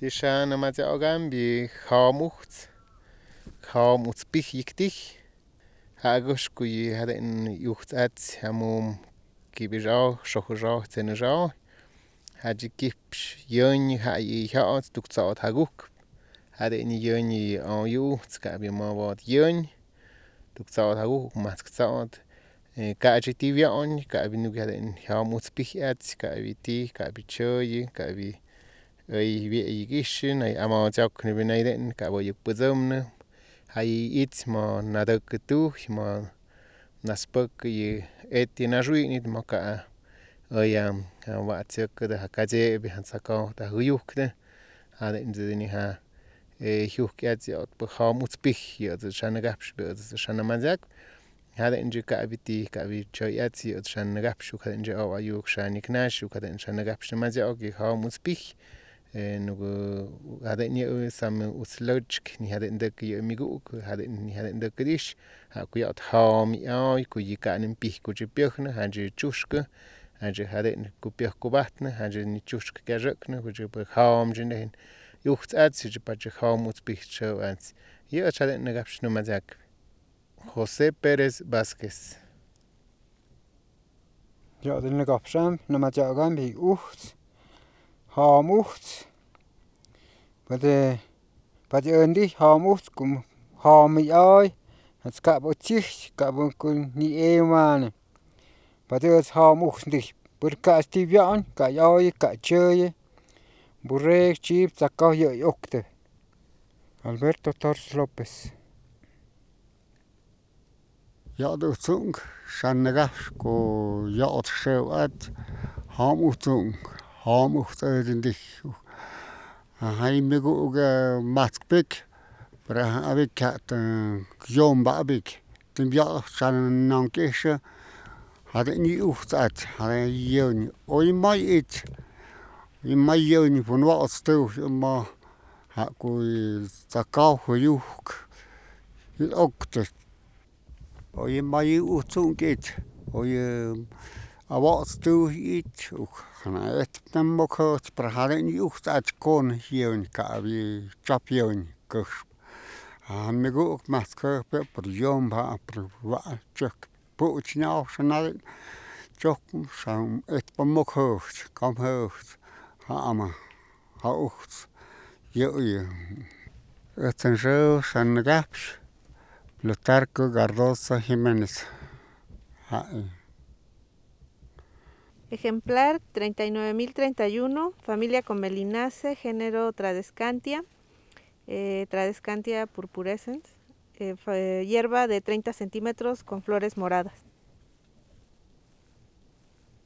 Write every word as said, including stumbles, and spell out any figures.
Tishana matyaogan bi hamucht, hamuts pijiktik. Hagosh kuyi haden yucht at hamum kibirao, shohurao, tenurao. Haji kips yön hayi haot tukzaot haguk. Haden yön on yucht kabi mawat yön. Tukzaot haguk matkzaot. Kaji tivion, kabi nugaden hamuts pijat, kabi ti, kabi choyi, kabi ay bi gishin ay amawatiak nibinaiden kabo yukpuzumne. Hay itz mo nadakatu mo naspuk yi eti naruinit mo ka ayam watsiak da hakaje bi hansako da huyukne haden zini ha hyukyat yot po hamuts pij yot shanagapsh be shanamazak haden ji ka biti ka bi choyat yot shanagapsh haden ji aw ayuk shaniknash haden shanagapsh mazak yi hamuts pij nugu haden ni sam uslojk ni haden dak yi miguk haden ni haden dak dish ha kuyat ham ay kuyikanin pij kuchipyojna hanji chushka hanji haden kupyoj kubatna hanji ni chushka karakna kuji ham jinen yucht at si pach hamuts pij chawants yi haden nagapsh no mazak José Pérez Vázquez. Ja, den nagapsham no mazak bi ucht hamucht. Pade pade öndi hamucht kum hami ay het kabo tich kabo kun ni eman. Pade het hamucht dich burka stivian ka ay ka choye burre chip zakao yo okte. Alberto Torres López. Ja, de zung shanagaf ko yaot shewat hamutung hamucht öden dich. Hij me ook maatpik, maar heb ik het jong babik. Toen ja, zijn nankische had ik niet ocht uit, had ik jeun. Oi mij iets, in mij jeun van wat stil, maar had ik dat kou gejoek. Het ook dus. Oi mij ocht zo'n iets, oi wat stil iets ook. Het nem mok het, maar had ik niet ocht uit kon jeun, kabi chapjeun kus. Han me ook met kerpen, per jong ba, per wat chuk. Poets nou, ze naar chuk, zo'n het per mok hoofd, kom hoofd. Hama, hoofd. Je, het en zo zijn gaps. Plutarco Gardosa Jiménez. Ejemplar treinta y nueve mil treinta y uno, familia Comelinaceae, género Tradescantia, eh, Tradescantia purpurescens, eh, hierba de treinta centímetros con flores moradas.